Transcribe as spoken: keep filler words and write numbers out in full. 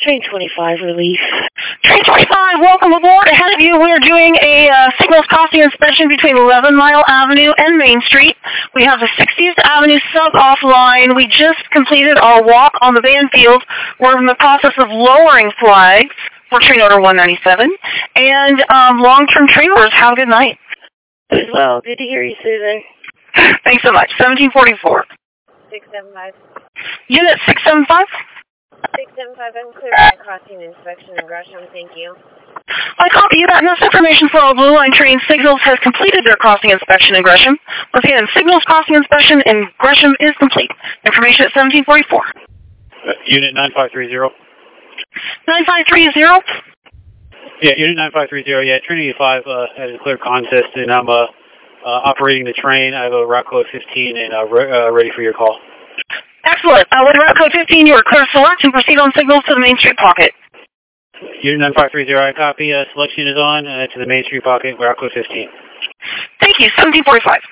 Train twenty-five, relief. Train twenty-five, welcome aboard. Ahead of you, we are doing a uh, signals crossing inspection between eleven Mile Avenue and Main Street. We have the sixtieth Avenue sub offline. We just completed our walk on the van field. We're in the process of lowering flags for train order one ninety-seven. And um, long-term train orders, have a good night. Well, good to hear you, Susan. Thanks so much. seventeen forty-four. six seven five. Unit six seven five. six seven five, I'm clear for crossing inspection in Gresham, thank you. I copy you. That enough information for all Blue Line train. Signals has completed their crossing inspection in Gresham. Once again, Signals crossing inspection in Gresham is complete. Information at seventeen forty-four. Uh, unit nine five three zero. nine five three zero? Yeah, Unit nine five three zero. Yeah, Trinity five uh, has a clear contest, and I'm uh, uh, operating the train. I have a route code fifteen and uh, re uh, ready for your call. Excellent. Uh, with route code fifteen, you are clear to select and proceed on signals to the Main Street pocket. Unit nine five three zero, I copy. Uh, selection is on uh, to the Main Street pocket, route code fifteen. Thank you. seventeen forty-five.